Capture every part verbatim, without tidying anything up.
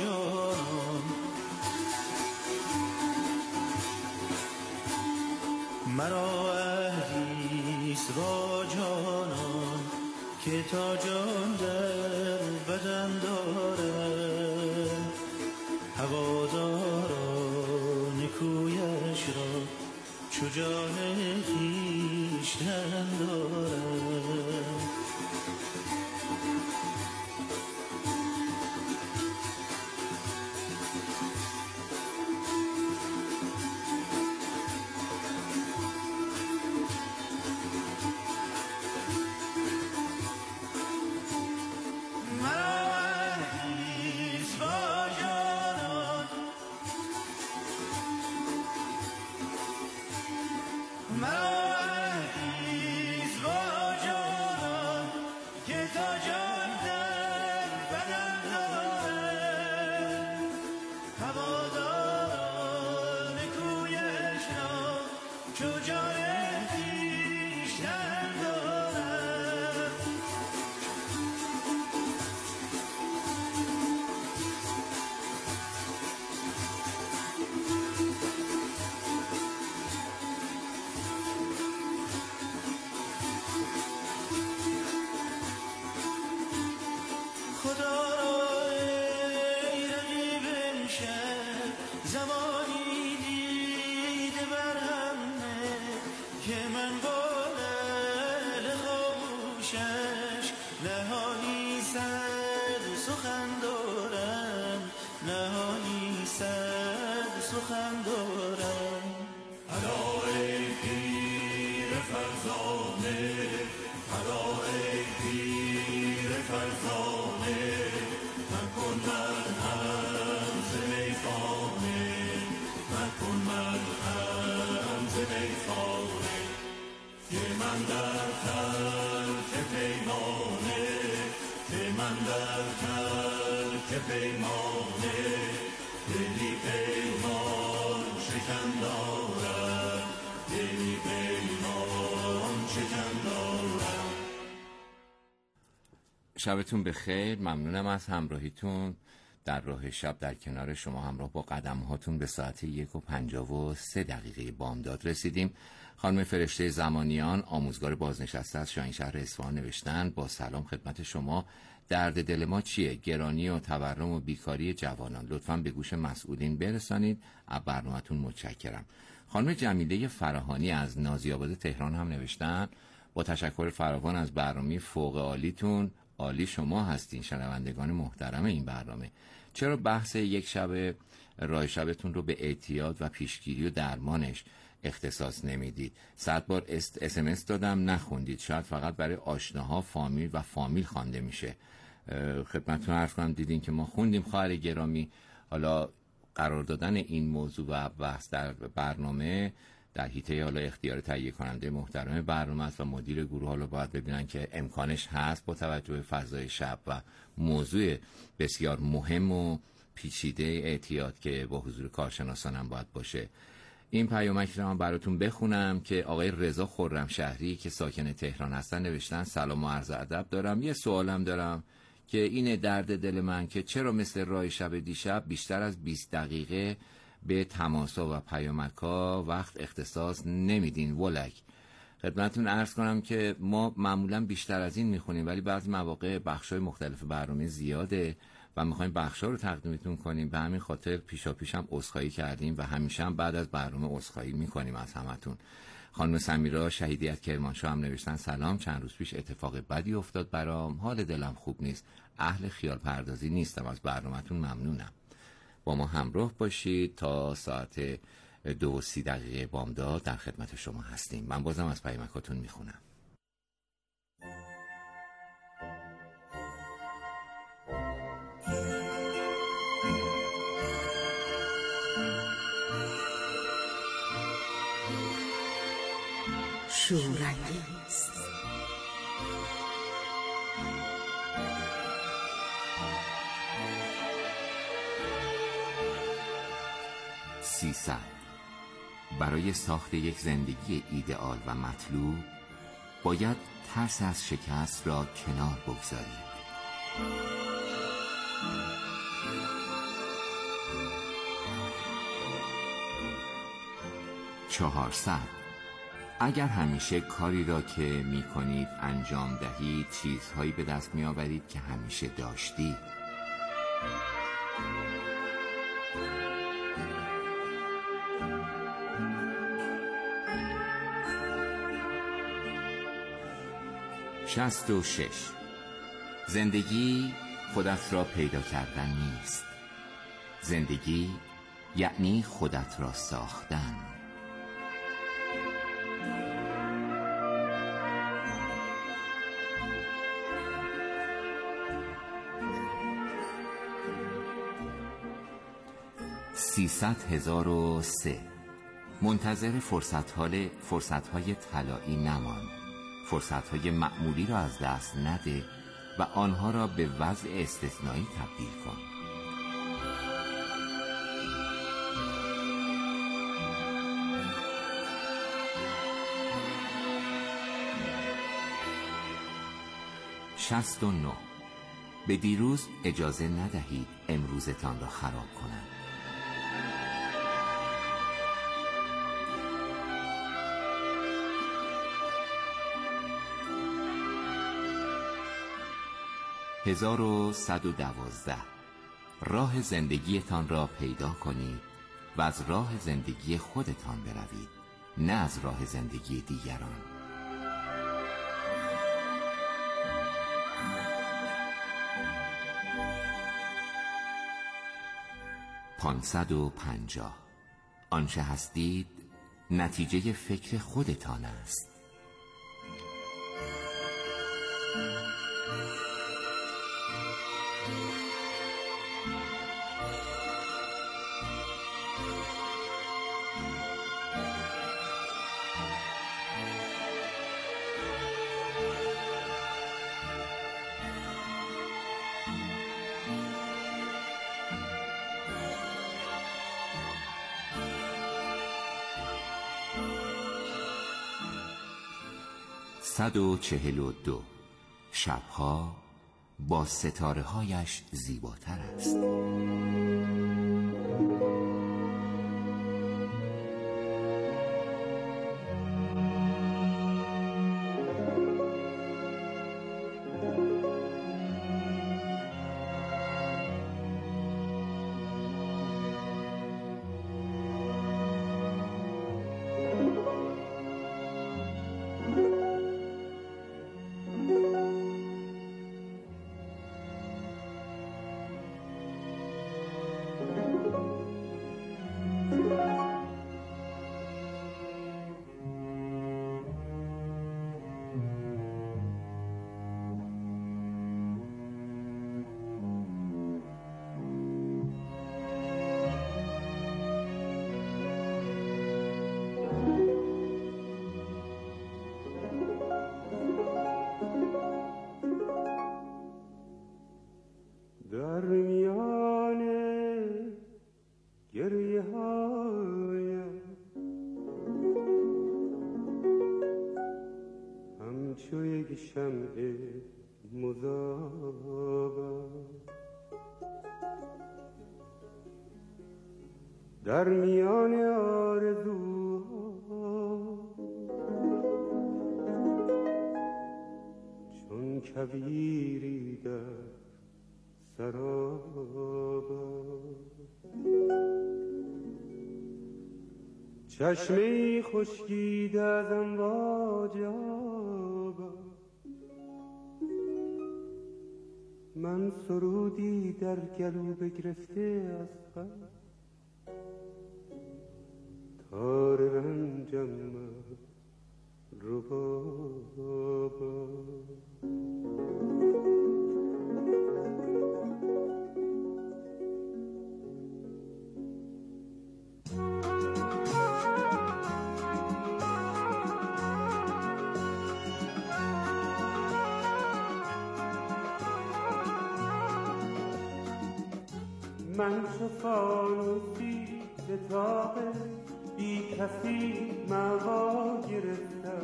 جانان مرا عهدیست با جانان که تا جان در بدن دارم هواداران کویش را چو جان خویشتن دارم شبتون بخیر. ممنونم از همراهیتون در راه شب. در کنار شما همراه با قدم هاتون به ساعت یک و پنجاه و سه دقیقه بامداد رسیدیم. خانم فرشته زمانیان آموزگار بازنشسته از شاهینشهر اصفهان نوشتن: با سلام خدمت شما، درد دل ما چیه؟ گرانی و تورم و بیکاری جوانان. لطفاً به گوش مسئولین برسانید. از برنامه‌تون متشکرم. خانم جمیله فراهانی از نازی‌آباد تهران هم نوشتن: با تشکر فراوان از برنامه فوق عالیتون. عالی شما هستین شنوندگان محترم این برنامه. چرا بحث یک شب راه شبتون رو به اعتیاد و پیشگیری و درمانش اختصاص نمیدید؟ صد بار اس ام اس دادم نخوندید. شاید فقط برای آشناها فامیل و فامیل خوانده میشه. خدمتتون عرض کنم دیدین که ما خوندیم خواهر گرامی. حالا قرار دادن این موضوع و بحث در برنامه در حیطه حالا اختیار تهیه کننده محترم برنامه است و مدیر گروه حالا باید ببینن که امکانش هست با توجه به فضای شب و موضوع بسیار مهم و پیچیده اعتیاد که با حضور کارشناسان هم باید باشه. این پیامک رو من براتون بخونم که آقای رضا خرمشهری که ساکن تهران هستن نوشتن: سلام و عرض ادب دارم. یه سوالم دارم که اینه درد دل من که چرا مثل راه شب دیشب بیشتر از بیست دقیقه به تماسا و پیامک‌ها وقت اختصاص نمیدین؟ ولک. خدمتتون عرض کنم که ما معمولا بیشتر از این میخونیم، ولی بعضی مواقع بخشای مختلف برنامه زیاده و میخوایم بخشا رو تقدیمتون کنیم. به همین خاطر پیشا پیش هم عذرخواهی کردیم و همیشه هم بعد از برنامه عذرخواهی میکنیم از همتون. خانم سمیرا شهیدیت کرمانشاه هم نوشتن: سلام، چند روز پیش اتفاق بدی افتاد برام، حال دلم خوب نیست، اهل خیال پردازی نیستم، از برنامه‌تون ممنونم. با ما همراه باشید تا ساعت دو و سی دقیقه بامداد در خدمت شما هستیم. من بازم از پیامکاتون میخونم. شورانگیز سیصد. برای ساخت یک زندگی ایدئال و مطلوب باید ترس از شکست را کنار بگذارید. چهارصد. اگر همیشه کاری را که می کنید انجام دهید چیزهایی به دست می آورید که همیشه داشتید. شصت و شش. زندگی خودت را پیدا کردن نیست. زندگی یعنی خودت را ساختن. سیصد هزار و سه. منتظر فرصت‌های فرصت‌های طلایی نمان. فرصت‌های معمولی را از دست نده و آنها را به وضع استثنایی تبدیل کن. شصت و نه. به دیروز اجازه ندهید امروزتان را خراب کنند. هزار و صد و دوازده. راه زندگیتان را پیدا کنید و از راه زندگی خودتان بروید، نه از راه زندگی دیگران. پانصد و پنجاه. آنچه هستید نتیجه فکر خودتان است. صد و چهل و دو. شبها با ستاره هایش زیباتر است. در میان گریه هایم همچو یک شمع مذابم، در میان آرزوها چون کویری در سرابم، چشمه‌ای خشکیده از امواج آبم، من سرودی در گلو بگرفته از غم، تار رنجم ربابم. من چو فانوسی به طاق بی کسی موا گرفتم،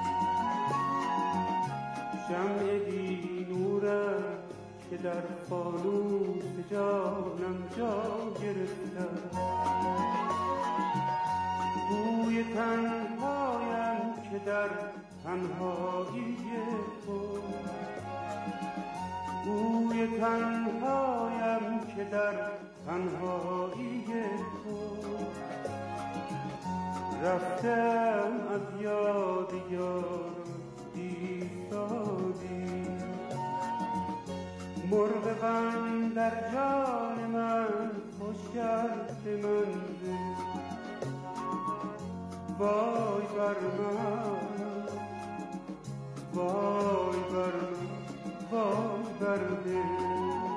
شمع بی نورم که در فانوس جانم جا گرفتم، بوی تنهایم که در تنهایی تو، بوی تنهایم که در تنهایی تو، رفتم از یاد یارم ایستادی، مرغ غم در جان من خوش کرد منزل، وای بر من وای بر من وای بر دل.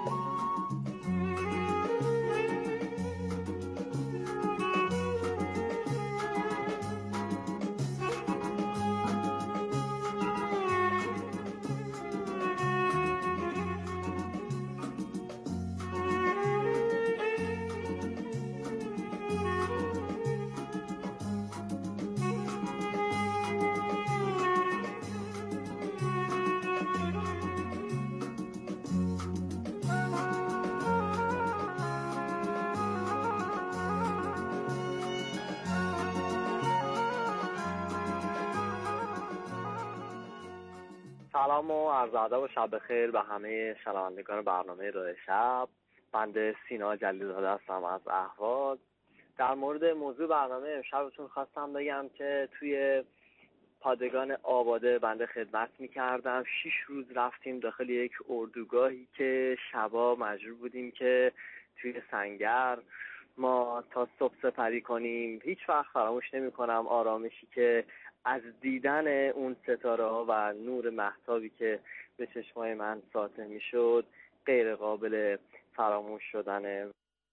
سلام و عرض ادب و شب بخیر به همه شنوندگان برنامه راه شب. بنده سینا جلیل‌زاده هستم از اهواز. در مورد موضوع برنامه امشبتون خواستم بگم که توی پادگان آباده بنده خدمت می‌کردم. شش روز رفتیم داخل یک اردوگاهی که شبا مجبور بودیم که توی سنگر ما تا صبح سپری کنیم. هیچ وقت فراموش نمی‌کنم آرامشی که از دیدن اون ستاره ها و نور مهتابی که به چشمای من ساطع می شد غیر قابل فراموش شدنه.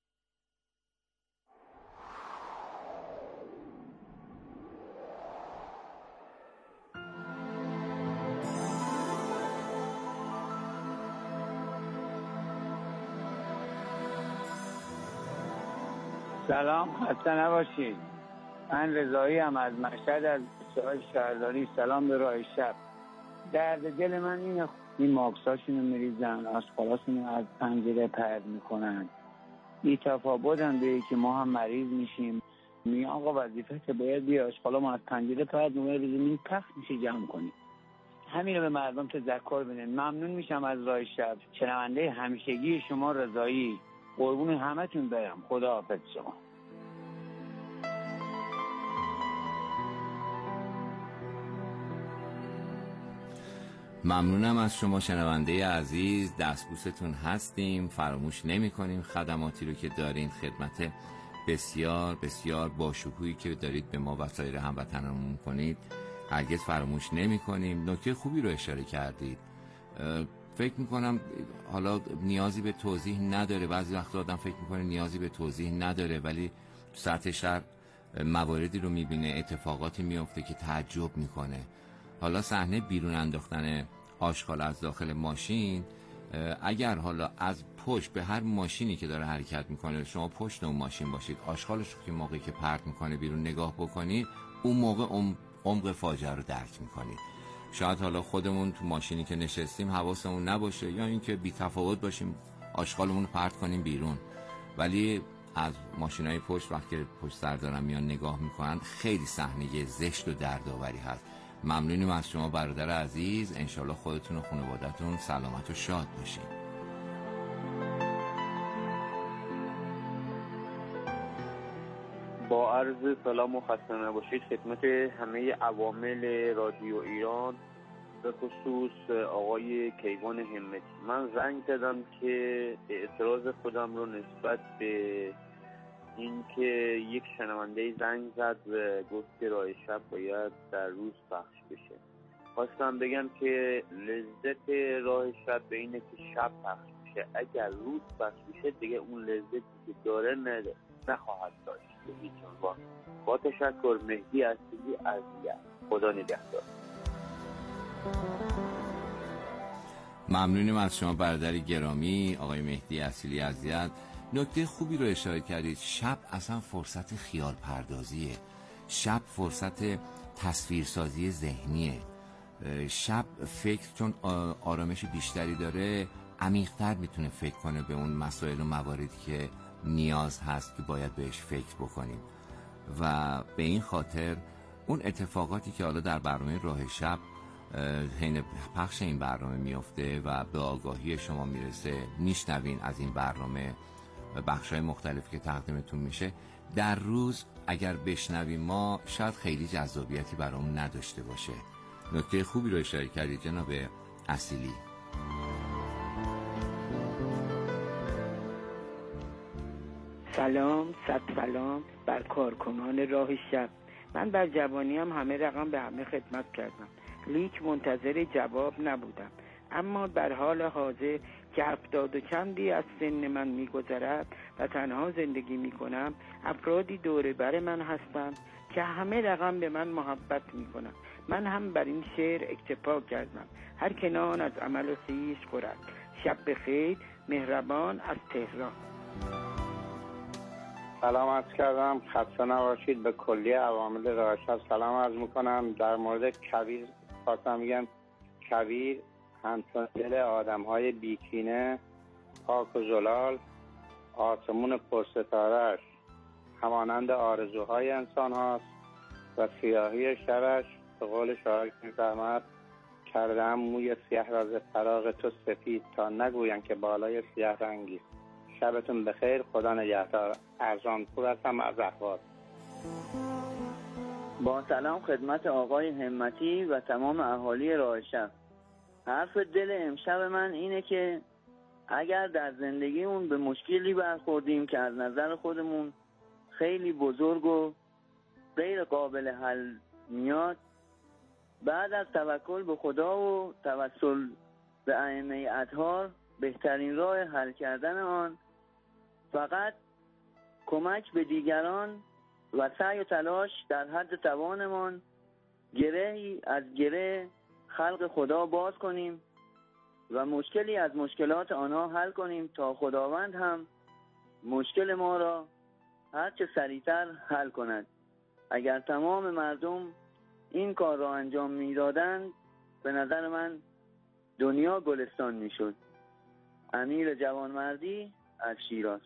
سلام، خسته نباشید. من رضایی ام از مشهد، از بچه‌های شهرداری. سلام به راه شب. درد دل من اینه این ماکساشونو میریزن، آشغالاشونو از پنجره پرت میکنن. بی تفاوتن به که ما هم مریض میشیم. می آقا وظیفه که باید بیا آشغالا ما از پنجره پرت می‌کنیم، پخش میشه جمع کنیم. همین رو به مردم تذکر بدین. ممنون میشم از راه شب. شنونده همیشگی شما رضایی. قربون همتون برم. خداحافظ شما. ممنونم از شما شنونده عزیز. دستبوستون هستیم، فراموش نمی کنیم خدماتی رو که دارین، خدمت بسیار بسیار باشکوهی که دارید به ما و سایر هموطنانمون کنید هرگز فراموش نمی کنیم. نکته خوبی رو اشاره کردید. فکر می کنم حالا نیازی به توضیح نداره، بعضی وقتا آدم فکر می کنه نیازی به توضیح نداره، ولی سطح شهر مواردی رو می بینه، اتفاقاتی می افته که تعجب می کنه. حالا صحنه بیرون انداختن آشغال از داخل ماشین، اگر حالا از پشت به هر ماشینی که داره حرکت میکنه شما پشت اون ماشین باشید، آشغالش رو که موقعی که پرت میکنه بیرون نگاه بکنید، اون موقع عمق فاجعه رو درک میکنید. شاید حالا خودمون تو ماشینی که نشستیم حواسمون نباشه یا اینکه بی تفاوت باشیم آشغالمون رو پرت کنیم بیرون، ولی از ماشینای پشت وقتی پشت سر دارن میان نگاه میکنن خیلی صحنه زشت و دردآوری هست. ممنونیم از شما برادر عزیز. انشالله خودتون و خانوادتون سلامت و شاد باشین. با عرض سلام و خسته نباشید خدمت همه عوامل رادیو ایران، به خصوص آقای کیوان همتی. من زنگ زدم که اعتراض خودم رو نسبت به این که یک شنونده زنگ زد و گفت که راه شب باید در روز پخش بشه. خواستم بگم که لذت راه شب به اینه که شب پخش بشه. اگر روز پخش بشه دیگه اون لذتی که داره نده نخواهد داشت به هیچ عنوان. با تشکر، مهدی اصیلی از یزد. خدا نگهدار. ممنونیم از شما برادر گرامی آقای مهدی اصیلی از یزد. نکته خوبی رو اشاره کردید. شب اصلا فرصت خیال پردازیه، شب فرصت تصویرسازی ذهنیه. شب فکر چون آرامش بیشتری داره عمیق‌تر میتونه فکر کنه به اون مسائل و مواردی که نیاز هست که باید بهش فکر بکنیم. و به این خاطر اون اتفاقاتی که حالا در برنامه راه شب حین پخش این برنامه میفته و به آگاهی شما میرسه، میشنوین از این برنامه بخشای مختلفی که تقدیمتون میشه، در روز اگر بشنویم ما شاید خیلی جذابیتی برامون نداشته باشه. نکته خوبی رو اشاره کردید جناب اصیلی. سلام، صد سلام بر کارکنان راه شب. من در جوانی هم همه رقم به همه خدمت کردم، لیک منتظر جواب نبودم. اما در حال حاضر که هفتاد و چندی از سن من میگذرد و تنها زندگی میکنم، افرادی دور بر من هستند که همه رقم به من محبت میکنند. من هم بر این شعر اکتفا کردم: هر که نان از عمل و خویش خورد. شب بخیر، مهربان از تهران. سلام عرض کردم، خسته نباشید. به کلی عوامل راه شب سلام عرض میکنم. در مورد کویر خواستم میگم کویر همچون دل آدم های بیکینه، پاک و زلال، آسمون پرستارش همانند آرزوهای انسان هاست و سیاهی شرش به قول شاعر که میفرماد کردم موی سیاه را ز فراق تو سفید تا نگوین که بالای سیاه رنگی. شبتون بخیر، خدا نگهدار. ارزان پور هستم از اهواز. با سلام خدمت آقای همتی و تمام اهالی راه شب. حرف دل امشب من اینه که اگر در زندگیمون به مشکلی برخوردیم که از نظر خودمون خیلی بزرگ و غیر قابل حل میاد، بعد از توکل به خدا و توسل به ائمه اطهار بهترین راه حل کردن آن فقط کمک به دیگران و سعی و تلاش در حد توانمان گرهی از گره خلق خدا باز کنیم و مشکلی از مشکلات آنها حل کنیم تا خداوند هم مشکل ما را هر چه سریعتر حل کند. اگر تمام مردم این کار را انجام می‌دادند به نظر من دنیا گلستان می‌شد. امیر جوانمردی از شیراز.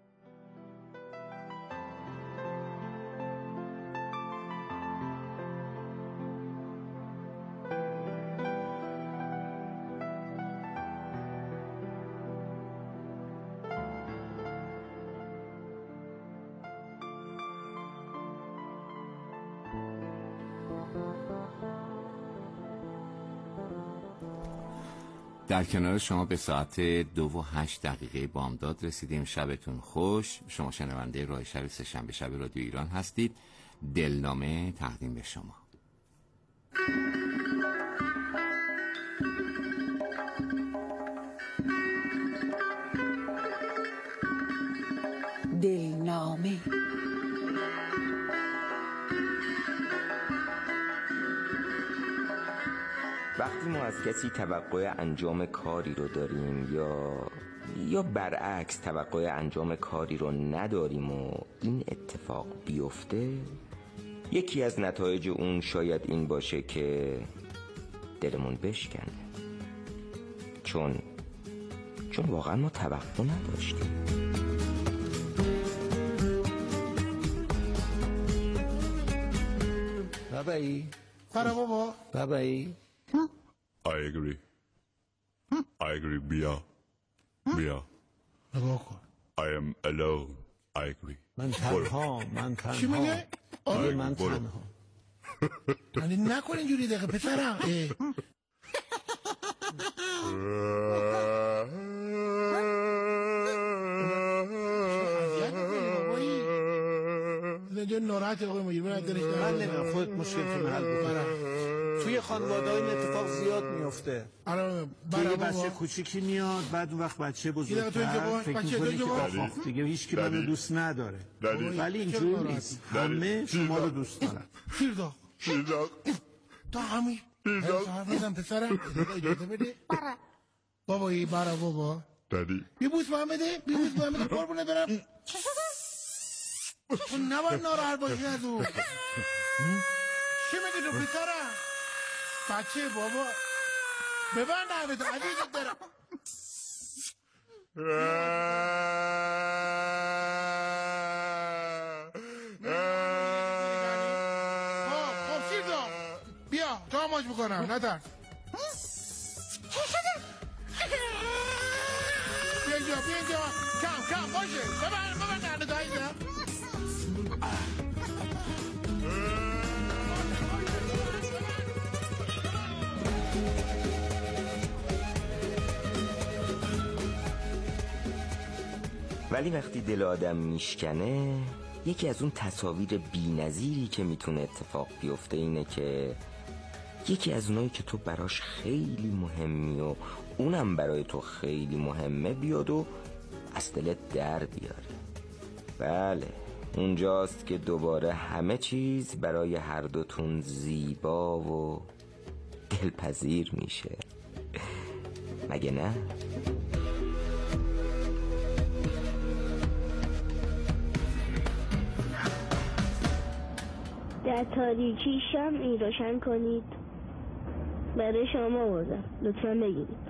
در کنار شما به ساعت دو و هشت دقیقه بامداد رسیدیم. شبتون خوش. شما شنونده راه شب سه‌شنبه شب رادیو ایران هستید. دلنامه تقدیم به شما. دلنامه وقتی ما از کسی توقع انجام کاری رو داریم یا یا برعکس توقع انجام کاری رو نداریم و این اتفاق بیفته، یکی از نتایج اون شاید این باشه که دلمون بشکنه، چون چون واقعا ما توقع نداشتیم. بابایی فرا بابا بابایی I agree I agree بیا بیا نگاه کن I am alone I agree من تنها من تنها چی میگه؟ آره من تنها یعنی نکن اینجوری دقیقه پسرم اینجا ناراحت آقای مجید من دلش من نمیدونم خودت مشکل تو حل بکنم. توی خانواده این اتفاق زیاد میفته. آره برای بچه کوچیکی میاد، بعد اون وقت بچه بزرگتر فکر میکنه که آخ دیگه هیچ کی منو دوست نداره، ولی اینجوری نیست. همه شما رو دوست دارن. شیرداغ شیرداغ تا همین حرف نزن پسرم. اجازه بده بابایی. برا بابا دادی بیبوس محمده بیبوس محمده قربونه برم. اون نباید ناراحت باشی از او. چی میگی تو پسرم؟ بچه بابا ببند حرفتو عزیزت دارم. پاک میکنم نترس. بیا اینجا بیا اینجا کم کم باشه ببر ببر نرده تا اینجا. ولی وقتی دل آدم میشکنه، یکی از اون تصاویر بی‌نظیری که میتونه اتفاق بیفته اینه که یکی از اونایی که تو براش خیلی مهمی و اونم برای تو خیلی مهمه بیاد و از دلت در بیاره. بله، اونجاست که دوباره همه چیز برای هر دوتون زیبا و دلپذیر میشه، مگه نه؟ در تاریکی شمعی روشن کنید، برای شما آوردم، لطفاً بگیرید.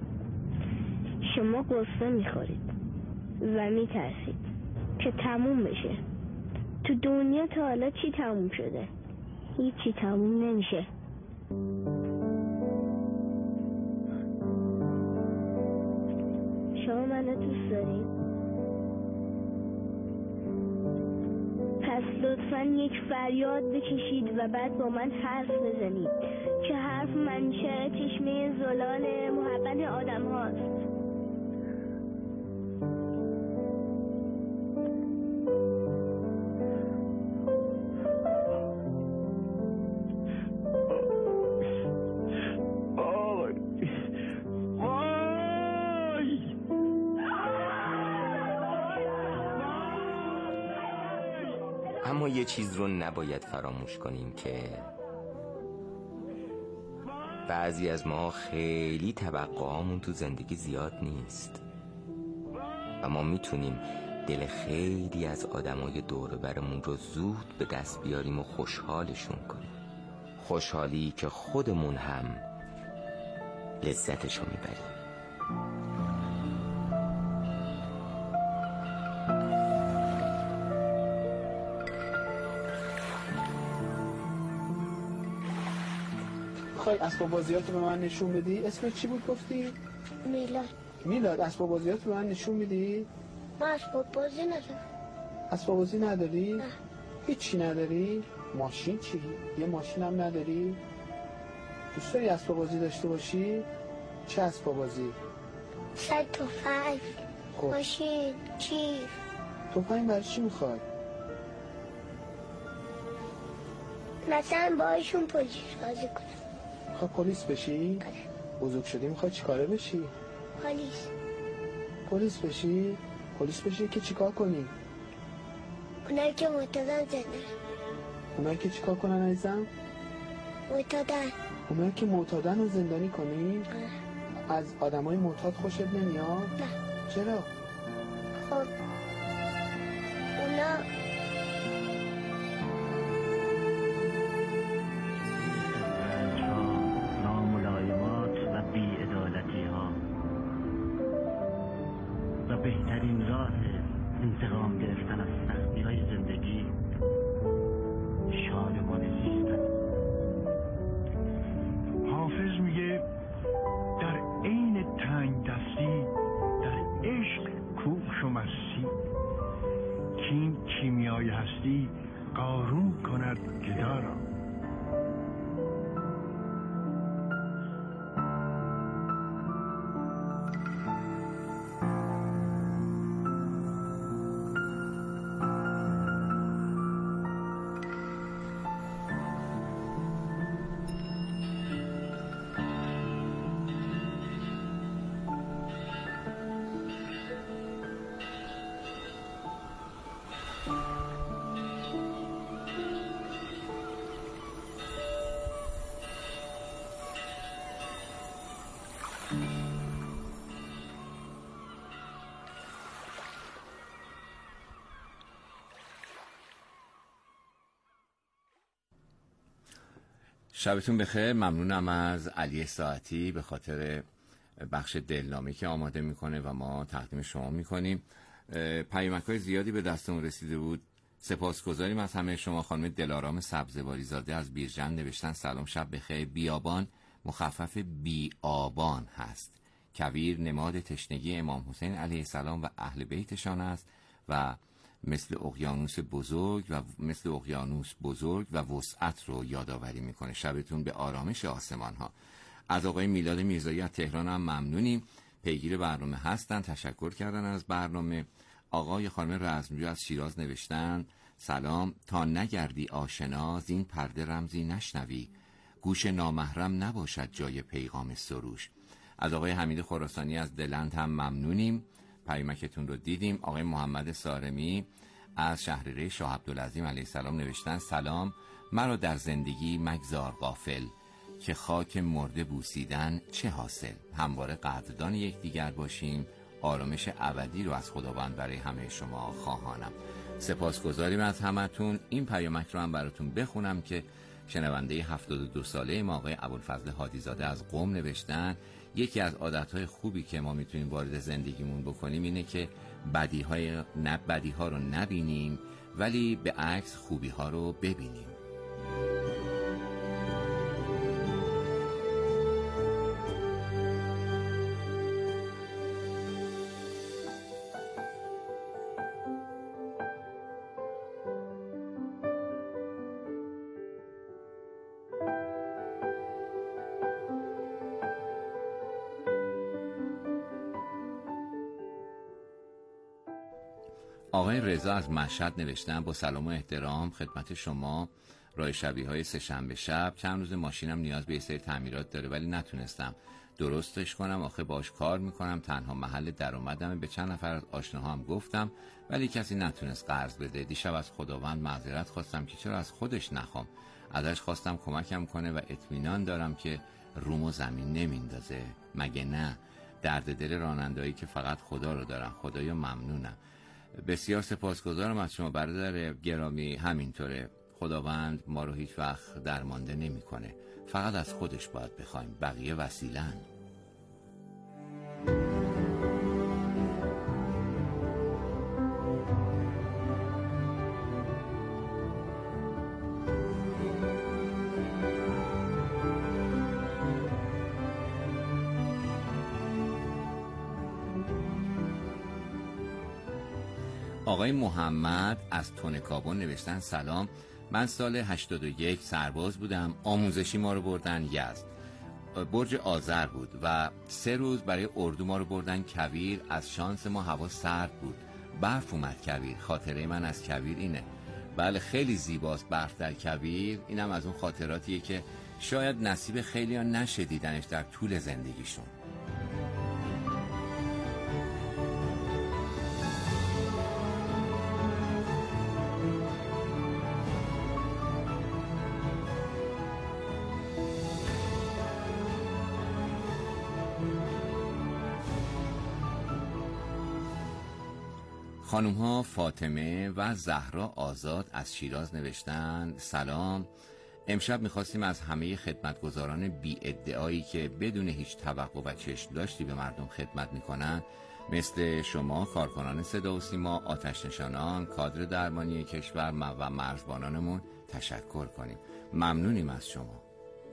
شما قصه میخورید و میترسید که تموم بشه. تو دنیا تا حالا چی تموم شده؟ هیچی تموم نمیشه. شما منو دوست دارید؟ پس لطفاً یک فریاد بکشید و بعد با من حرف بزنید که حرف منشأ چشمه زلال محبت آدم هاست. اما یه چیز رو نباید فراموش کنیم که بعضی از ما خیلی توقعامون تو زندگی زیاد نیست و ما میتونیم دل خیلی از آدمای دور برمون رو زود به دست بیاریم و خوشحالشون کنیم، خوشحالی که خودمون هم لذتشو میبریم. خواهی اسباب بازیات رو به من نشون بدی؟ اسمت چی بود گفتی؟ میلاد. میلاد، اسباب بازیات رو به من نشون میدی؟ من اسباب بازی ندارم. اسباب بازی نداری؟ نه. هیچی نداری؟ ماشین چی؟ یه ماشین هم نداری؟ دوست داری اسباب بازی داشته باشی؟ چه اسباب بازی؟ صد تفنگ، ماشین، کیف. تفنگ برای چی میخوای؟ مثلا باهاشون پلیس بازی کنم. میخوای پلیس بشی؟ بزرگ شدی میخوای چی کاره بشی؟ پلیس. پلیس بشی؟ پلیس بشی که چیکار کنی؟ اونایی که معتادن زندن. اونایی که چیکار کنن عزیزم؟ معتادن. اونایی که معتادن رو زندانی کنی؟ آه. از آدمای معتاد خوشت نمیاد؟ نه. چرا؟ خب اونا بهترین راه انتقام گرفتن از سختی های زندگی شادمانه زیستن. حافظ میگه در عین تنگ دستی در عشق کوش و مستی، کین کیمیای هستی قارون کند گدا را. شبتون بخیر. ممنونم از علی ساعتی به خاطر بخش دلنامه‌ای که آماده میکنه و ما تقدیم شما میکنیم. پیامک‌های زیادی به دستمون رسیده بود سپاسگزاریم از همه شما. خانم دلارام سبزواری زاده از بیرجند نوشتن سلام شب بخیر. بیابان مخفف بیابان هست. کویر نماد تشنگی امام حسین علیه السلام و اهل بیتشان است و مثل اقیانوس بزرگ و مثل اقیانوس بزرگ و وسعت رو یادآوری میکنه. شبتون به آرامش آسمان ها. از آقای میلاد میرزایی از تهران هم ممنونیم، پیگیر برنامه هستن، تشکر کردن از برنامه. آقای خانم رزمجو از شیراز نوشتن سلام، تا نگردی آشنا زین پرده رمزی نشنوی، گوش نامحرم نباشد جای پیغام سروش. از آقای حمید خراسانی از دلند هم ممنونیم، پیامکتون رو دیدیم. آقای محمد سارمی از شهرره شاه عبدالعظیم علیه السلام نوشتن سلام، مرا در زندگی مگذار غافل، که خاک مرده بوسیدن چه حاصل. همواره قدردان یکدیگر باشیم، آرامش ابدی رو از خداوند برای همه شما خواهانم. سپاسگزاریم از همتون. این پیامک رو هم براتون بخونم که شنونده هفتاد و دو ساله ما آقای ابوالفضل هادیزاده از قم نوشتن یکی از عادتهای خوبی که ما میتونیم وارد زندگیمون بکنیم اینه که بدیهای نه بدیها رو نبینیم، ولی به عکس خوبیها رو ببینیم. آقای رضا از مشهد نوشتن با سلام و احترام خدمت شما، راه شبیه های سه شنبه شب چند روز ماشینم نیاز به یه سری تعمیرات داره ولی نتونستم درستش کنم، آخه باش کار میکنم، تنها محل درآمدمه. به چند نفر از آشناهام گفتم ولی کسی نتونست قرض بده. دیشب از خداوند معذرت خواستم که چرا از خودش نخوام، ازش خواستم کمکم کنه و اطمینان دارم که رومو زمین نمیندازه. مگه نه؟ درد دل رانندهایی که فقط خدا رو دارن. خدایا ممنونم. بسیار سپاسگزارم از شما برادر گرامی. همینطوره، خداوند ما رو هیچ وقت درمانده نمیکنه، فقط از خودش باید بخوایم، بقیه وسیله‌ن. آقای محمد از تونکابون نوشتن سلام، من سال هشتاد و یک سرباز بودم، آموزشی ما رو بردن یزد، برج آذر بود و سه روز برای اردو ما رو بردن کویر. از شانس ما هوا سرد بود، برف اومد کویر. خاطره من از کویر اینه. بله خیلی زیباست برف در کویر. اینم از اون خاطراتیه که شاید نصیب خیلی ها نشه دیدنش در طول زندگیشون. خانوم ها فاطمه و زهرا آزاد از شیراز نوشتن سلام، امشب میخواستیم از همه خدمتگزاران بی ادعایی که بدون هیچ توقع و چشم داشتی به مردم خدمت میکنن، مثل شما کارکنان صدا و سیما، آتش نشانان، کادر درمانی کشور و مرزبانانمون تشکر کنیم. ممنونیم از شما.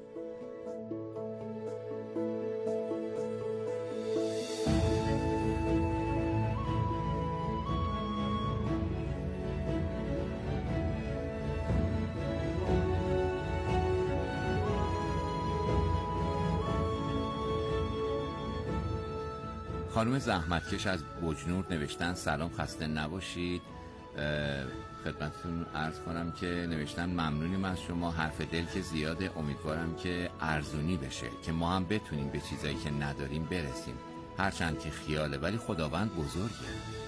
خانم زحمتکش از بجنور نوشتن سلام، خسته نباشید. خدمتتون عرض کنم که نوشتن ممنونیم از شما، حرف دل که زیاده، امیدوارم که ارزونی بشه که ما هم بتونیم به چیزایی که نداریم برسیم، هرچند که خیاله ولی خداوند بزرگه.